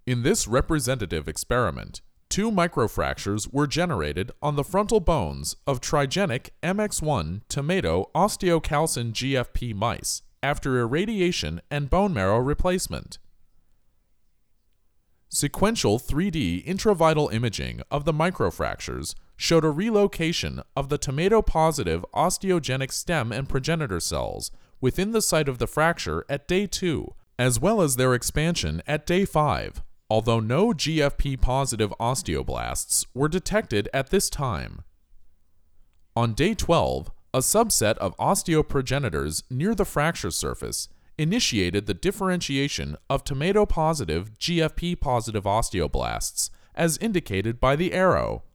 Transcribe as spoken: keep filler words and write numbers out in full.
In this representative experiment, two microfractures were generated on the frontal bones of trigenic M X one tomato osteocalcin G F P mice after irradiation and bone marrow replacement. Sequential three D intravital imaging of the microfractures showed a relocation of the tomato-positive osteogenic stem and progenitor cells within the site of the fracture at day two, as well as their expansion at day five, although no G F P-positive osteoblasts were detected at this time. On day twelve, a subset of osteoprogenitors near the fracture surface initiated the differentiation of tomato-positive G F P-positive osteoblasts, as indicated by the arrow.